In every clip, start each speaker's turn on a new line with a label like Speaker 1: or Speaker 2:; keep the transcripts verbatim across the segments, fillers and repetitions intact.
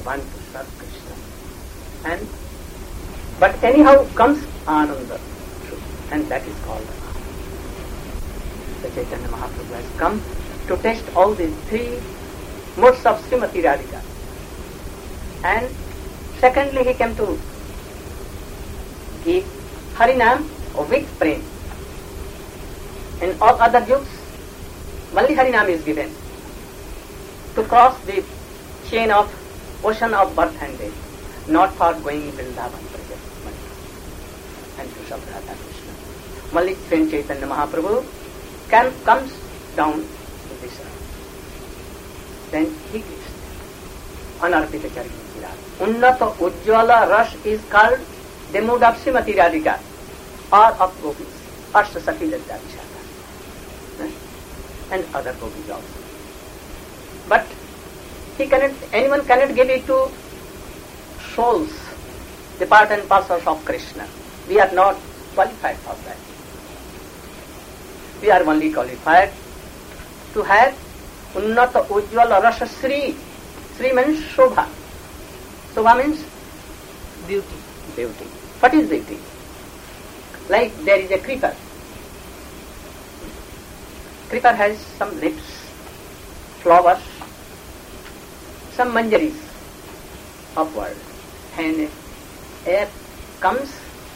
Speaker 1: want to serve Krishna. And but anyhow comes Ananda, and that is called Ananda. The Chaitanya Mahaprabhu has come to test all these three modes of Srimati Radhika. And secondly, he came to give Harinam with prem. In all other yugs, only Harinam is given to cross the chain of ocean of birth and death, not for going Vrindavan and to serve Radha Krishna. Only when Chaitanya Mahaprabhu can, comes down to this earth, then he gives Anarpita Charini Radha. Unnata Ujjwala Rash is called the mood of Srimati Radhika or of gopis, Ashta Sakhi Ladda Vishaka, and other gopis also. But he cannot, anyone cannot give it to souls, the part and parcels of Krishna. We are not qualified for that. We are only qualified to have Unnata Ujjwala Rasa Sri. Sri means Shobha. Shobha means beauty. Beauty. What is beauty? Like there is a creeper. Creeper has some lips, flowers, some manjaris upward, and air comes.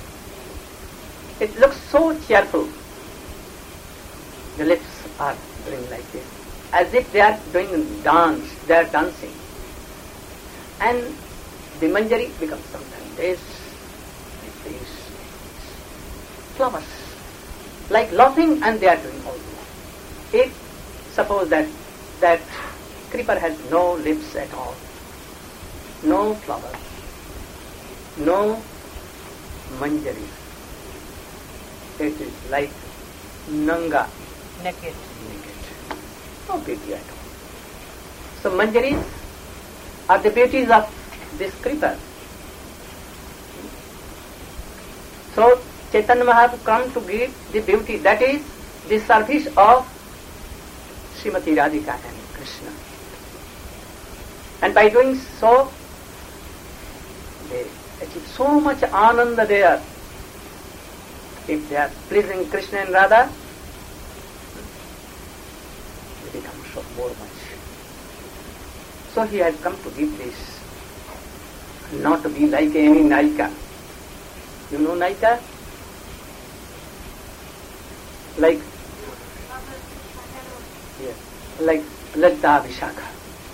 Speaker 1: It looks so cheerful. The lips are doing like this, as if they are doing dance, they are dancing. And the manjari becomes sometimes this, like this, flowers, like laughing, and they are doing all this. If suppose that that creeper has no lips at all, no flowers, no manjari, it is like Nanga, naked, naked, no beauty at all. So manjaris are the beauties of this creeper. So Chaitanya Mahaprabhu come to give the beauty, that is the service of Srimati Radhika and Krishna. And by doing so, they achieve so much ananda there. If they are pleasing Krishna and Radha, they become so more much. So he has come to give this, not to be like any Naika. You know Naika? Like, yes, like Ladda Vishaka.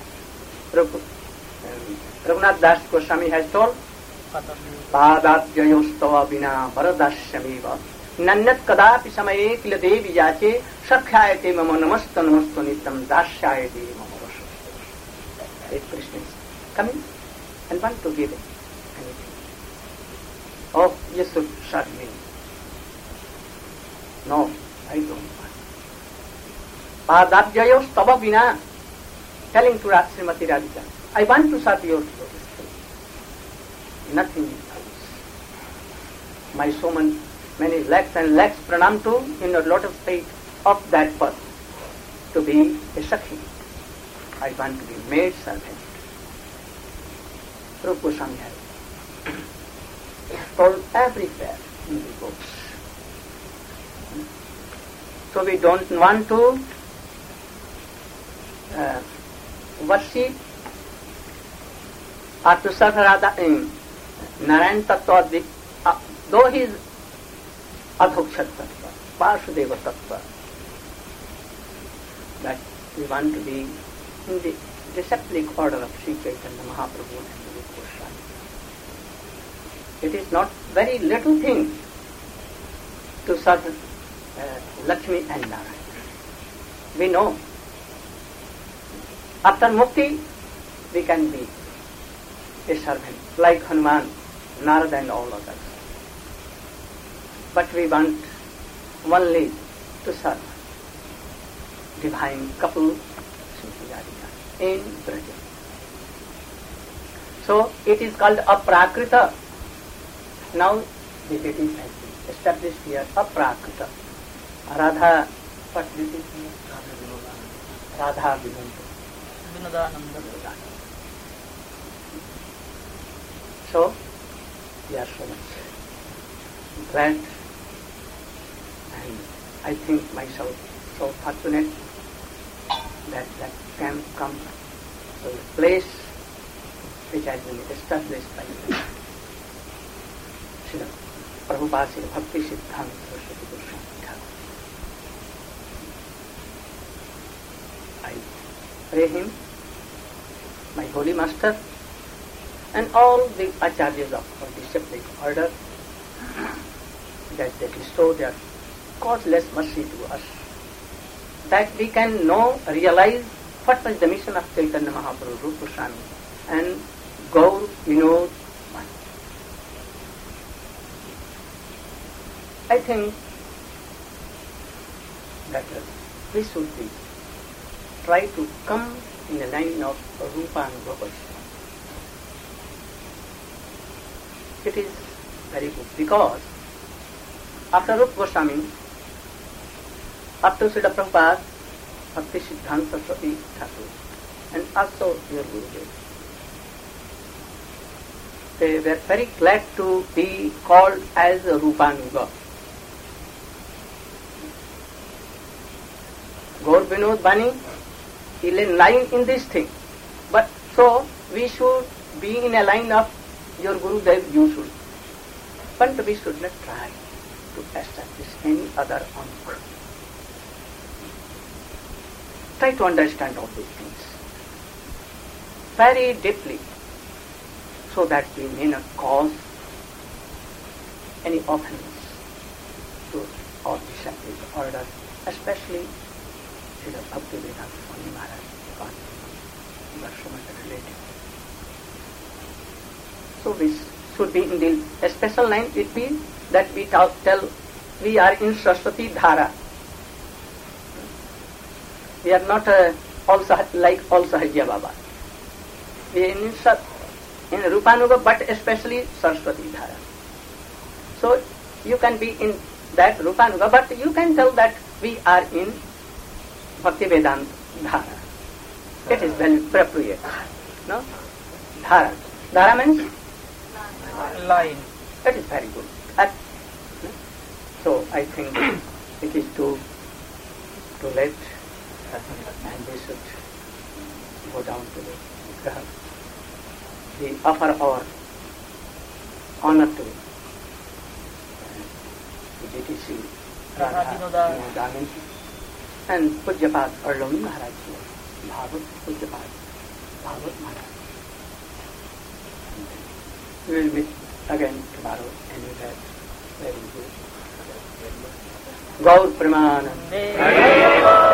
Speaker 1: Raghunath Das Goswami has told, Padadhyayostava vina varadashyamiva nanyat kadapi samaye kila devi yache sakhyayate mama namasta namasto nitam dasyayate mama rasa. If Krishna is coming and want to give anything, oh, you should serve me. No, I don't want. Padadhyayostava vina, telling to Srimati Radhika, I want to serve your lotus feet. Nothing else. My so many, many lakhs and lakhs pranam to in the lotus feet of that path to be a Sakhi. I want to be made servant. Rupa Goswami has told everywhere in the books. So we don't want to uh, worship or to serve Radha in Narayan Tattva, uh, though he is Adhokshat Tattva, Vasudeva Tattva, that we want to be in the disciplic order of Sri Chaitanya Mahaprabhu and Rupa Goswami. It is not very little thing to serve uh, Lakshmi and Narayan. We know after Mukti we can be a servant like Hanuman, Narada and all others. But we want only to serve divine couple Srimati Radhika in Braja. So it is called Aprakrita. Now the deities have been established here, Aprakrita. Radha, what this is? Radha Vinoda. So, we are so much glad, and I think myself so fortunate that that can come to a place which has been established by Srila Prabhupada, Srila Bhakti Siddhanta Saraswati Goswami Thakur. I pray him, my holy master, and all the acharyas of our disciplic order, that they bestow their causeless mercy to us, that we can know, realize what was the mission of Chaitanya Mahaprabhu, Rupa Goswami, and Gaur Vinod. I think that uh, we should be try to come in the line of Rupa and Gopal. It is very good because after Rupa Goswami, after Srila Prabhupada, Bhakti Siddhanta Saraswati Thakur, and also your Gurudev, they were very glad to be called as Rupanuga. Gaur Vinod Bani, he lay line in this thing. But so we should be in a line of your Gurudev, you should. But we should not try to establish any other ank. Try to understand all these things very deeply, so that we may not cause any offense to our disciplic order, especially Srila Bhaktivedanta Swami Maharaj, because we are so much related. So we should be in the a special line. It means that we tell, tell we are in Saraswati Dhara. We are not uh, also like all Sahajya Baba. We are in, in Rupanuga, but especially Saraswati Dhara. So you can be in that Rupanuga, but you can tell that we are in Bhaktivedanta Dhara. It is very appropriate. No? Dhara. Dhara means?
Speaker 2: Line.
Speaker 1: That is very good. That, so I think it is too, too late, and we should go down to the Graha. We offer our honor to the G T C Radha Vinodani and Pujyapad Arloni Maharaj, Bhavat Pujyapad Bhavat Maharaj. We will meet again tomorrow anywhere. Very good. Gaur Premanand.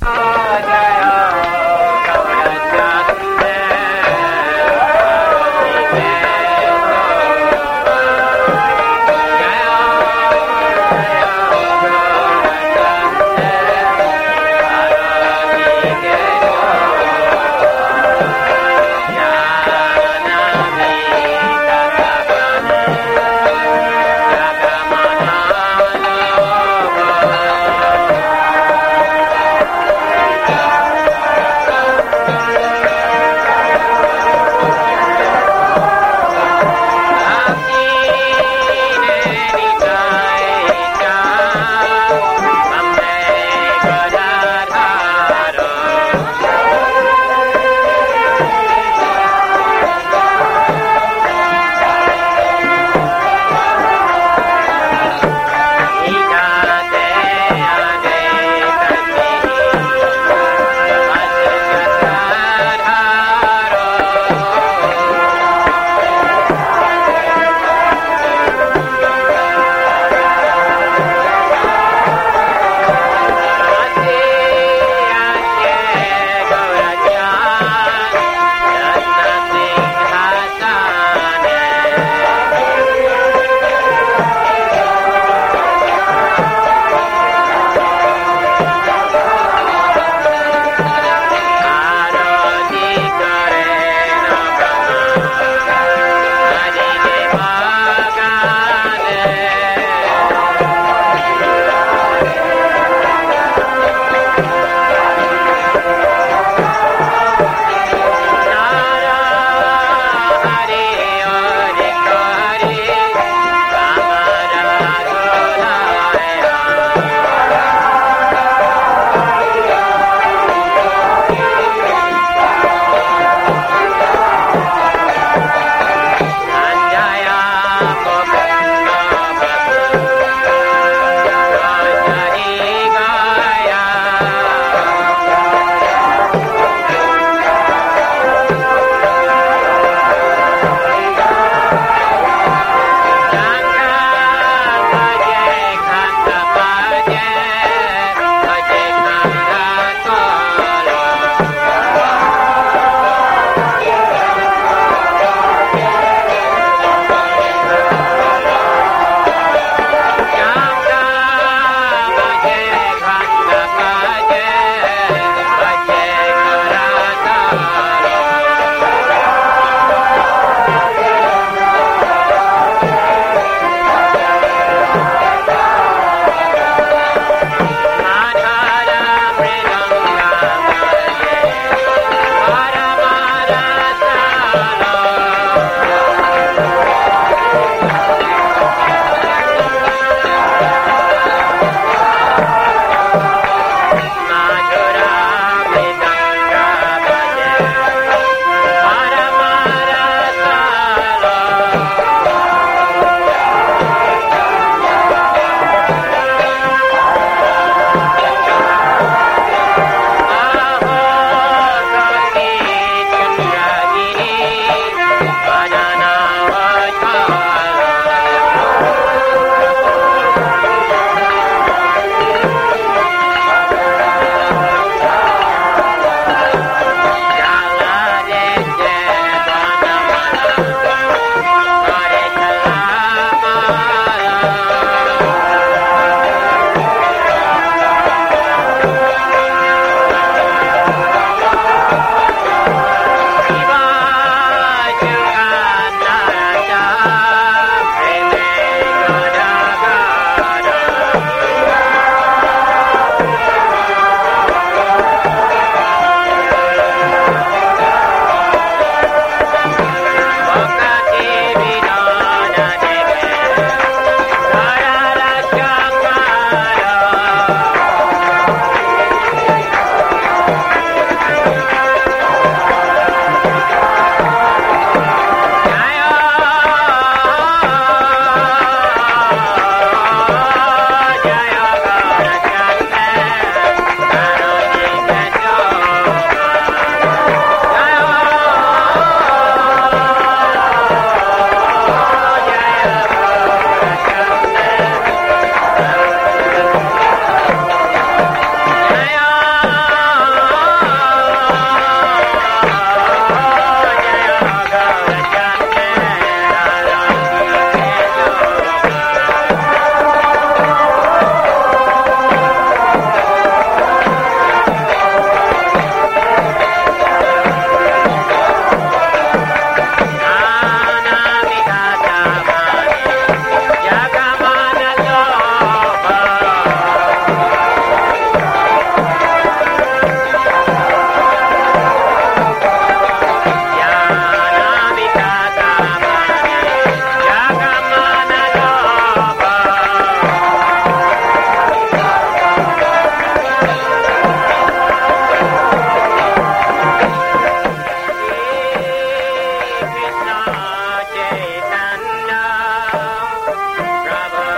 Speaker 1: Thank you.